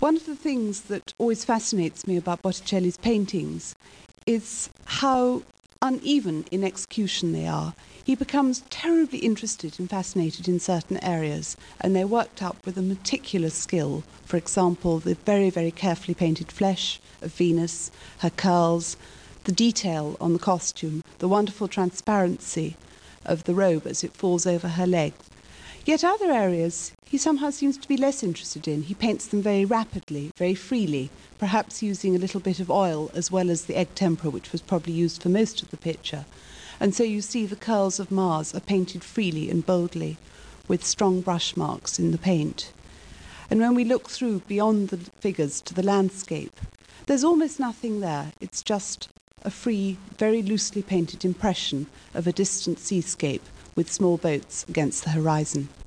One of the things that always fascinates me about Botticelli's paintings is how uneven in execution they are. He becomes terribly interested and fascinated in certain areas, and they're worked up with a meticulous skill. For example, the very, very carefully painted flesh of Venus, her curls, the detail on the costume, the wonderful transparency of the robe as it falls over her legs. Yet other areas he somehow seems to be less interested in. He paints them very rapidly, very freely, perhaps using a little bit of oil as well as the egg tempera, which was probably used for most of the picture. And so you see the curls of Mars are painted freely and boldly, with strong brush marks in the paint. And when we look through beyond the figures to the landscape, there's almost nothing there. It's just a free, very loosely painted impression of a distant seascape with small boats against the horizon.